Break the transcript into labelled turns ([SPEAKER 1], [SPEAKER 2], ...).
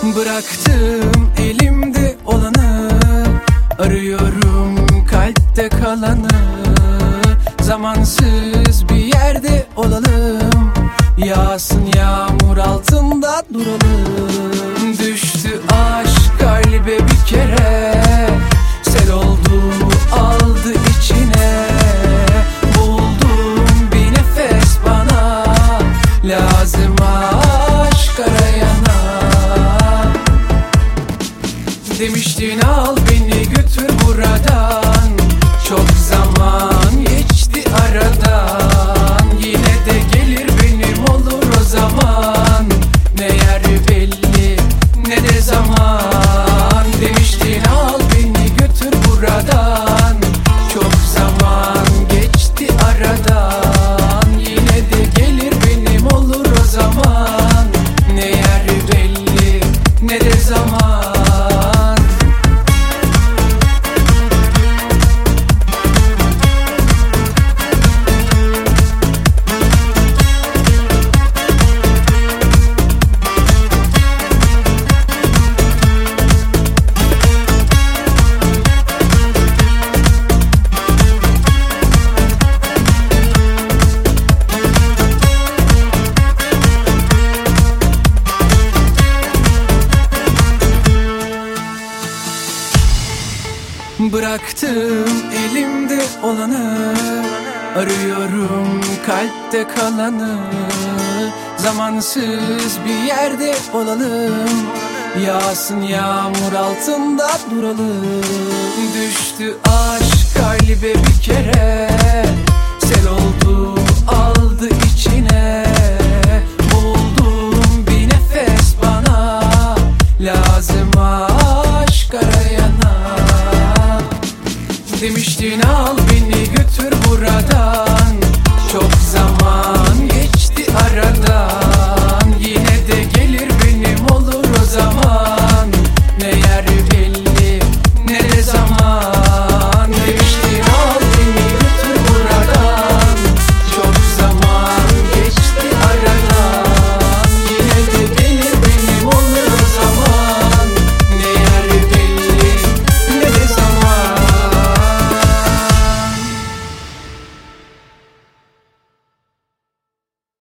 [SPEAKER 1] Bıraktım elimde olanı, arıyorum kalpte kalanı. Zamansız bir yerde olalım, yağsın yağmur altında duralım. Düştü aşk kalbe bir kere, sel oldu aldı içine. Buldum bir nefes bana, lazım aşk arayana. Demiştin al beni götür buradan, çok zaman geçti aradan. Yine de gelir benim olur o zaman, ne yer belli ne de zaman. Demiştin al beni götür buradan, çok zaman geçti aradan. Yine de gelir benim olur o zaman, ne yer belli ne de zaman. Bıraktım elimde olanı, arıyorum kalpte kalanı. Zamansız bir yerde olalım, yağsın yağmur altında duralım. Düştü aşk kalbe bir kere,